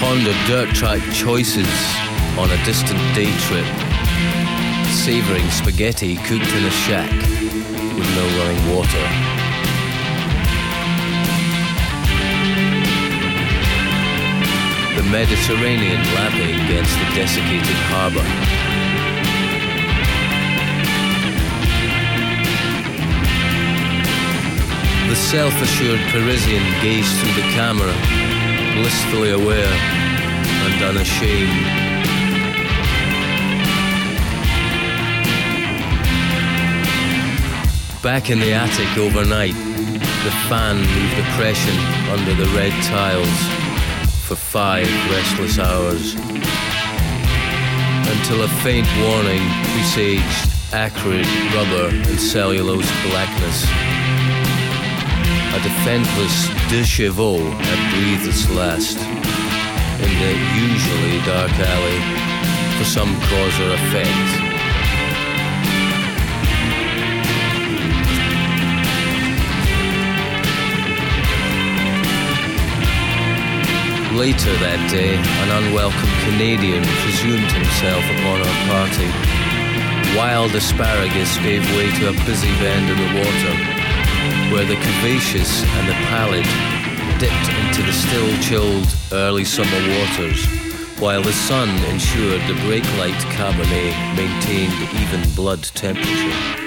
pondered dirt track choices on a distant day trip, savouring spaghetti cooked in a shack with no running water. The Mediterranean lapping against the desiccated harbour. The self-assured Parisian gazed through the camera, blissfully aware and unashamed. Back in the attic overnight, the fan moved oppression under the red tiles for 5 restless hours, until a faint warning presaged acrid rubber and cellulose blackness. A defenseless de chevaux had breathed its last in the usually dark alley for some cause or effect. Later that day, an unwelcome Canadian presumed himself upon our party. Wild asparagus gave way to a busy bend in the water, where the curvaceous and the pallid dipped into the still-chilled early summer waters, while the sun ensured the brake-light Cabernet maintained even blood temperature.